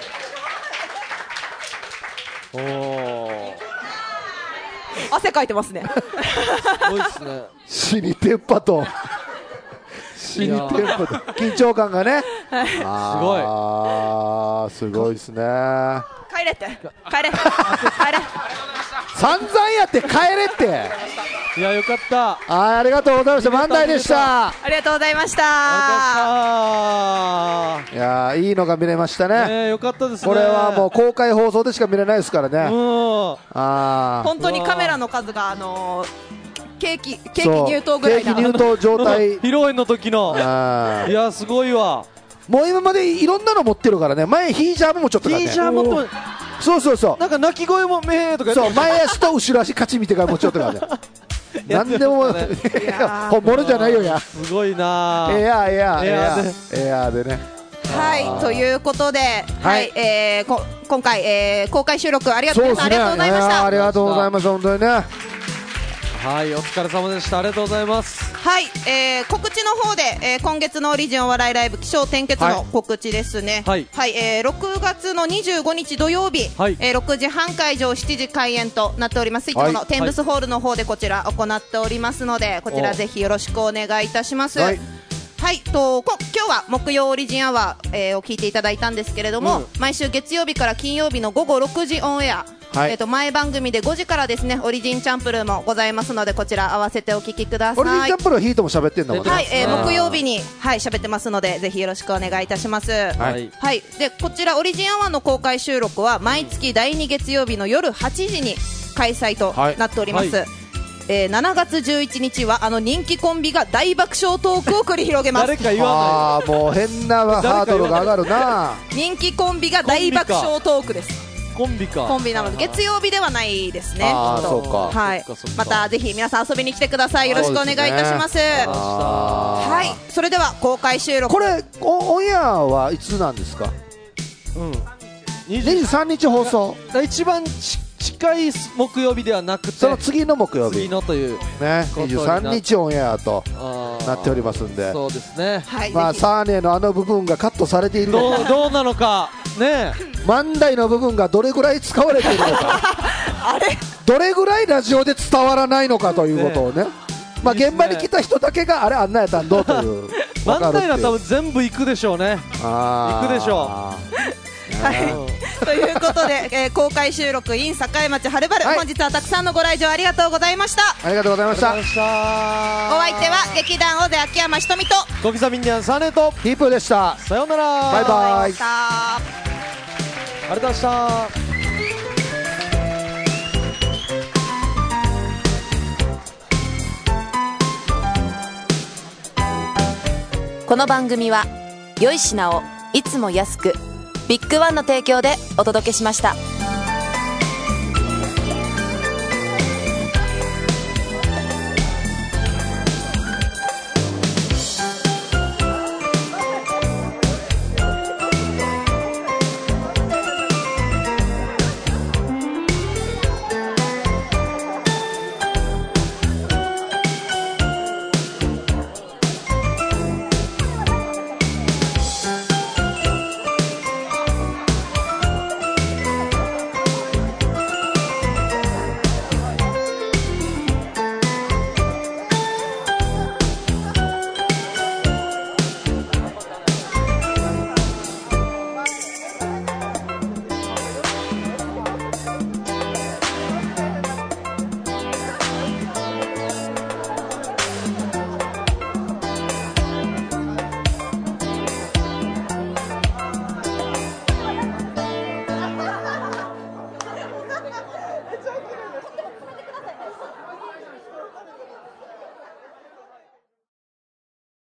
おお。 汗かいてますね。 すごいですね。 死にテンパと。死にテンパと。緊張感がね。 はい、 ああ、すごいですね。 帰れって。帰れ。帰れ。 散々やって帰れって。 いや、よかった。 あ、ありがとうございました。万代でした。 ありがとうございました。 いやー、いいのが見れましたね。 ね、よかったですね。 これはもう公開放送でしか見れないですからね。 あ、本当にカメラの数があのー、ケーキケーキ入刀ぐらいな。 ケーキ入刀状態。 披露宴の時の。いや、すごいわ。 もう今までいろんなの持ってるからね。前ヒージャーもちょっとからね。 ヒージャーもと。 そうそうそう。 なんか鳴き声もめーとかやって。 そう、前足と後ろ足勝ち見てから持ち寄ってからね。なんでも本物じゃないよや。 すごいな。 エアーエアーエアーエアーでね。 はい、ということで、はい、えー、こ今回、えー、公開収録ありがとうございました。ありがとうございました。 ありがとうございます、本当にね。 はい、お疲れ様でした。ありがとうございます。 はい、えー、告知の方で、えー、今月のオリジンお笑いライブ起承転結の告知ですね。はい、はい、えー、ろくがつのにじゅうごにち土曜日、はい、えー、ろくじはん会場しちじ開演となっております。いつものテンブスホールの方でこちら行っておりますので、こちらぜひよろしくお願いいたします。はい、はい、とこ今日は木曜オリジンアワー、えー、を聞いていただいたんですけれども、うん、毎週月曜日から金曜日のごごろくじオンエア、はい、えー、と前番組でごじからですね、オリジンチャンプルーもございますので、こちら合わせてお聞きください。 オリジンチャンプルーはヒートも喋ってんだもんね。 はい、えー、木曜日にはい喋ってますので、ぜひよろしくお願いいたします。はい、はい、でこちらオリジンアワーの公開収録は毎月だいに月曜日の夜はちじに開催となっております。はいはい、えー、しちがつじゅういちにちはあの人気コンビが大爆笑トークを繰り広げます。 誰か言わない。 あー、もう変なハードルが上がるな。 人気コンビが大爆笑トークです。 コンビか。 コンビなので月曜日ではないですね。 あー、そうか。 はい。またぜひ皆さん遊びに来てください。よろしくお願いいたします。はい。それでは公開収録。 これオンエアはいつなんですか？うん。にじゅうさんにち放送。 一番ち近い木曜日ではなくて、 その次の木曜日。 次のというね。にじゅうさんにちオンエアとなっておりますんで。 そうですね。 はい。 まあサーネのあの部分がカットされているのか。 どうどうなのかね。 万代の部分がどれぐらい使われているのか。 あれ。 どれぐらいラジオで伝わらないのかということをね。まあ現場に来た人だけがあれあんなやったんどうという。 万代は多分全部行くでしょうね。 ああ。行くでしょう。はい、ということで、えー、公開収録 in 栄町はるばる、はい、本日はたくさんのご来場ありがとうございました。 ありがとうございました。 お相手は劇団尾瀬秋山ひとみと小刻みにゃんサネとヒープーでした。 さようなら。 バイバイ。 ありがとうございました。 この番組は良い品をいつも安く、ビッグワンの提供でお届けしました。